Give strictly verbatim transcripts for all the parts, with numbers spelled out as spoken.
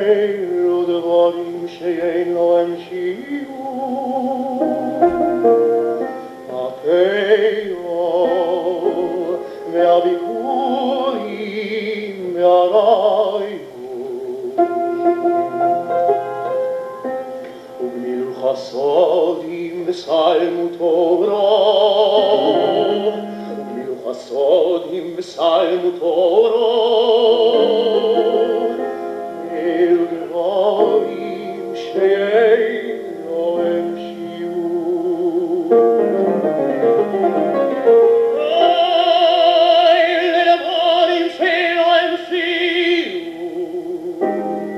אלו דברים שאין להם שיעור, הפאר והביכורים והרעיון, וגמילות חסדים ושלמות תורה, וגמילות חסדים ושלמות תורה, אלו דברים שאין להם שיעור. אלו דברים שאין להם שיעור,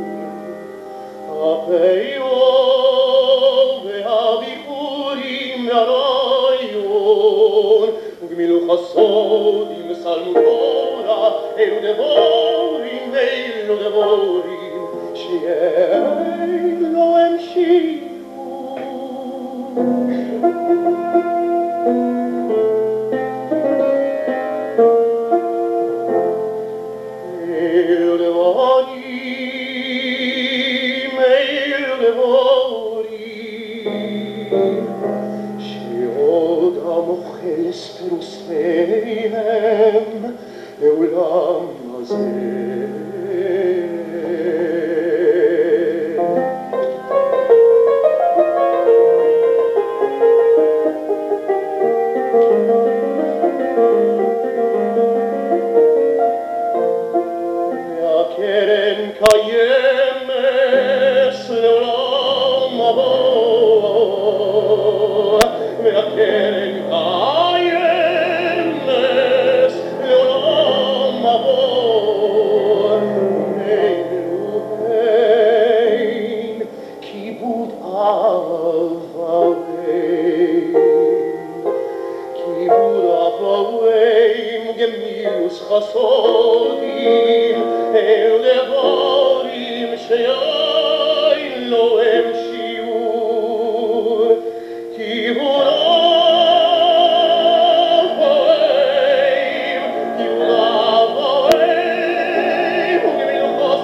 הפאר והביכורים והרעיון, וגמילות חסדים ושלמות תורה, אלו דברים ואלו דברים שאין להם שיעור. אלו דברים, אלו דברים שעוד המוחל ספרוספיהם לעולם הזה. והקרן קיימת לעולם הבא, והקרן קיימת לעולם הבא, אלוהים כיבוד אבוהים, כיבוד אבוהים גמילוס חסדים, אלו דברים שאין להם שיעור, כיבוד אבוהים, כיבוד אבוהים וגמילוס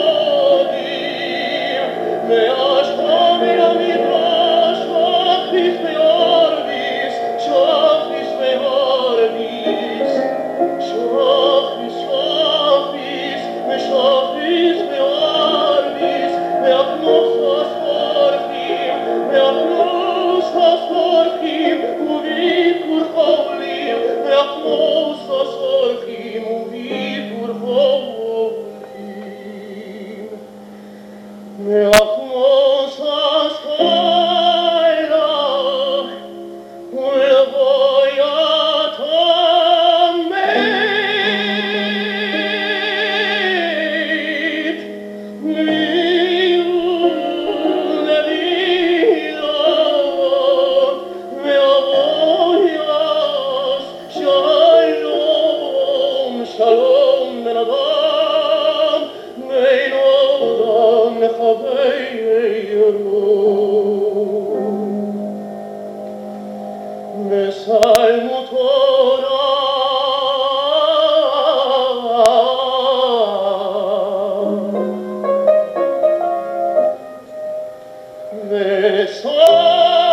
חסדים, והשכם מן המדרש שכביש וירביס, שכביש וירביס, שכביש שכביש ושכביש וירביס, והכנוס הספרחים, והכנוס הספרחים וביקור חולים, והכנוס הספרחים וביקור חולים, והכנוס הספרח ולוויית המת, מיון נבילות והוויית שלום, שלום בן אדם, בין אדם לחברו, ושלמות תורה ושלמות